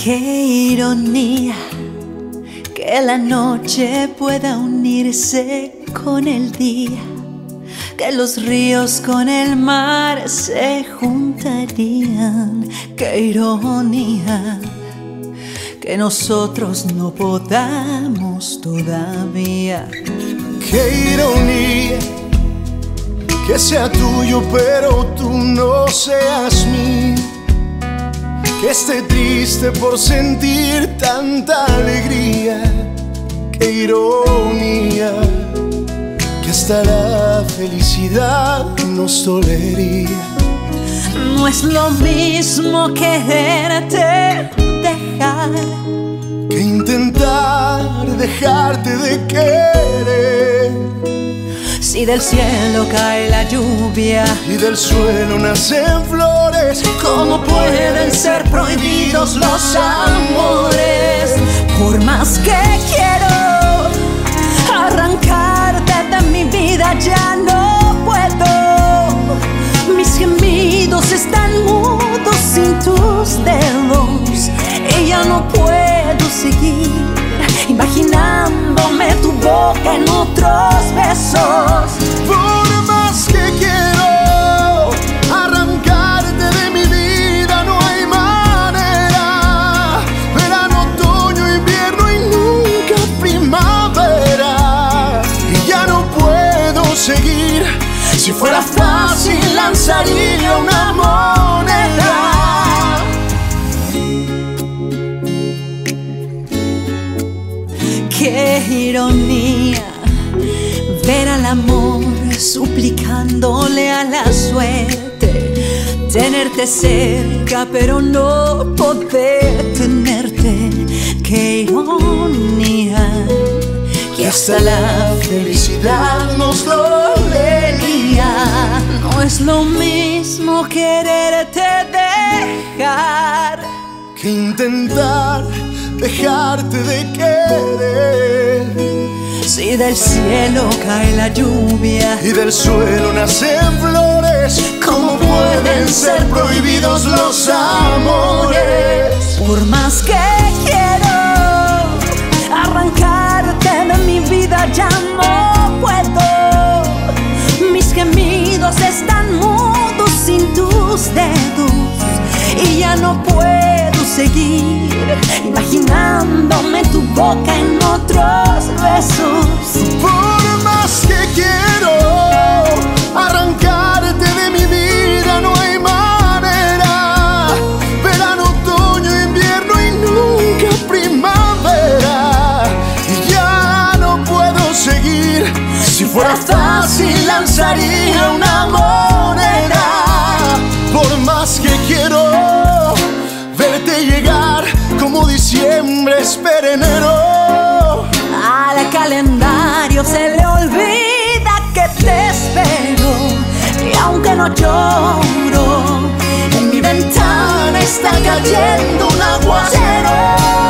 Qué ironía que la noche pueda unirse con el día, que los ríos con el mar se juntarían. Qué ironía que nosotros no podamos todavía. Qué ironía que sea tuyo pero tú no seas mío, que esté triste por sentir tanta alegría. Qué ironía que hasta la felicidad nos dolería. No es lo mismo quererte dejar que intentar dejarte de querer. Si del cielo cae la lluvia y del suelo nacen flores, ¿cómo pueden ser prohibidos los amores? Por más que quiero arrancarte de mi vida, ya no puedo. Mis gemidos están mudos sin tus dedos y ya no puedo seguir imaginándome tu boca en otros besos. Por más que quiero arrancarte de mi vida, no hay manera. Verano, otoño, invierno y nunca primavera. Y ya no puedo seguir. Si fuera fácil lanzaría una moneda. Qué ironía ver al amor suplicándole a la suerte tenerte cerca pero no poder tenerte. Qué ironía que hasta la felicidad nos dolería. No es lo mismo quererte dejar que intentar dejarte de querer. Si del cielo cae la lluvia y del suelo nacen flores, ¿cómo pueden ser prohibidos los amores? Por más que quiero arrancarte de mi vida, ya no puedo. Mis gemidos están mudos sin tus dedos y ya no puedo seguir imaginándome tu boca en otros besos. Por más que quiero arrancarte de mi vida, no hay manera. Verano, otoño, invierno y nunca primavera. Y ya no puedo seguir. Si fuera fácil lanzaría una moneda. Por más que quiero verte llegar como diciembre espera enero. Al calendario se le olvida que te espero. Y aunque no lloro, en mi ventana está cayendo un aguacero.